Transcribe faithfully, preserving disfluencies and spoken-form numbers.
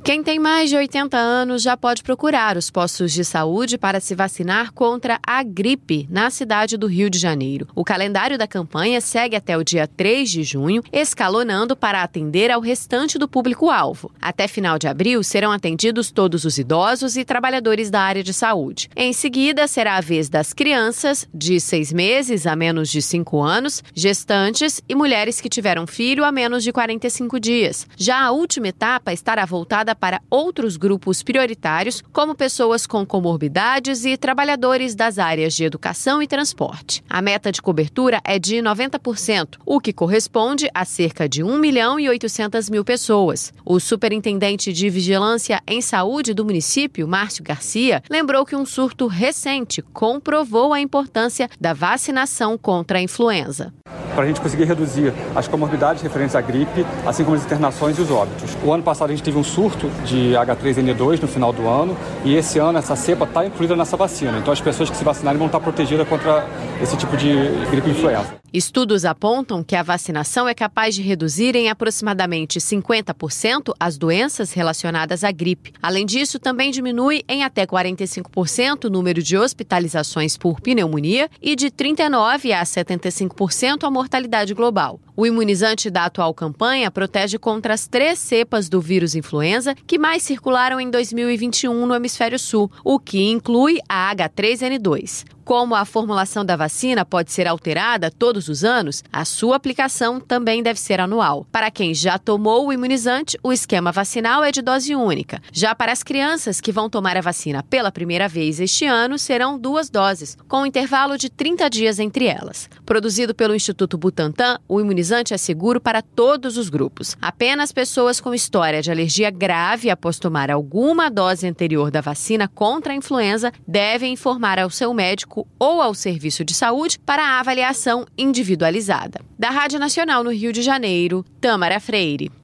Quem tem mais de oitenta anos já pode procurar os postos de saúde para se vacinar contra a gripe na cidade do Rio de Janeiro. O calendário da campanha segue até o dia três de junho, escalonando para atender ao restante do público-alvo. Até final de abril, serão atendidos todos os idosos e trabalhadores da área de saúde. Em seguida, será a vez das crianças, de seis meses a menos de cinco anos, gestantes e mulheres que tiveram filho há menos de quarenta e cinco dias. Já a última etapa estará voltada para outros grupos prioritários, como pessoas com comorbidades e trabalhadores das áreas de educação e transporte. A meta de cobertura é de noventa por cento, o que corresponde a cerca de um milhão e oitocentas mil pessoas. O superintendente de Vigilância em Saúde do município, Márcio Garcia, lembrou que um surto recente comprovou a importância da vacinação contra a influenza. Para a gente conseguir reduzir as comorbidades referentes à gripe, assim como as internações e os óbitos. O ano passado a gente teve um surto de agá três ene dois no final do ano e esse ano essa cepa está incluída nessa vacina. Então as pessoas que se vacinarem vão estar protegidas contra esse tipo de gripe influenza. Estudos apontam que a vacinação é capaz de reduzir em aproximadamente cinquenta por cento as doenças relacionadas à gripe. Além disso, também diminui em até quarenta e cinco por cento o número de hospitalizações por pneumonia e de trinta e nove por cento a setenta e cinco por cento a mortalidade global. O imunizante da atual campanha protege contra as três cepas do vírus influenza que mais circularam em dois mil e vinte e um no hemisfério sul, o que inclui a agá três ene dois. Como a formulação da vacina pode ser alterada todos os anos, a sua aplicação também deve ser anual. Para quem já tomou o imunizante, o esquema vacinal é de dose única. Já para as crianças que vão tomar a vacina pela primeira vez este ano, serão duas doses, com um intervalo de trinta dias entre elas. Produzido pelo Instituto Butantan, o imunizante é seguro para todos os grupos. Apenas pessoas com história de alergia grave após tomar alguma dose anterior da vacina contra a influenza devem informar ao seu médico ou ao serviço de saúde para a avaliação individualizada. Da Rádio Nacional no Rio de Janeiro, Tâmara Freire.